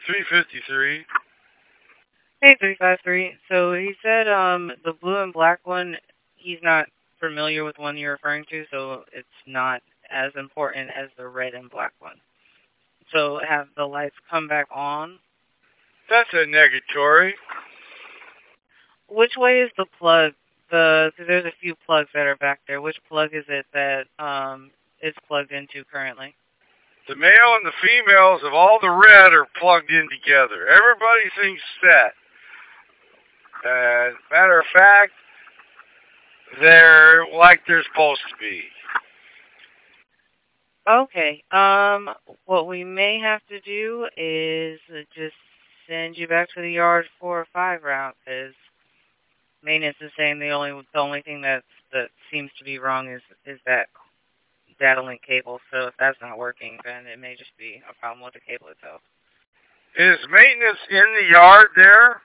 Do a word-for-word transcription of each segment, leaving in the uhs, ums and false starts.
three fifty-three. Hey, three five three. So he said um the blue and black one, he's not familiar with one you're referring to, so it's not as important as the red and black one. So have the lights come back on? That's a negatory. Which way is the plug? The cause there's a few plugs that are back there. Which plug is it that um is plugged into currently? The male and the females of all the red are plugged in together. Everybody thinks that. And matter of fact, they're like they're supposed to be. Okay. Um, what we may have to do is just send you back to the yard for a five route, because maintenance is saying the only the only thing that's that seems to be wrong is is that data link cable. So if that's not working, then it may just be a problem with the cable itself. Is maintenance in the yard there?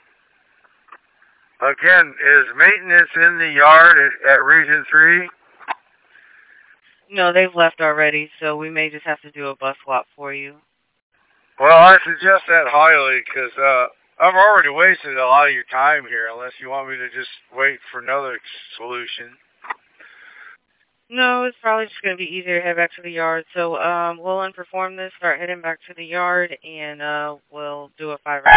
Again, is maintenance in the yard at, at Region three? No, they've left already, so we may just have to do a bus swap for you. Well, I suggest that highly, because uh, I've already wasted a lot of your time here, unless you want me to just wait for another solution. No, it's probably just going to be easier to head back to the yard. So um, we'll unperform this, start heading back to the yard, and uh, we'll do a five round.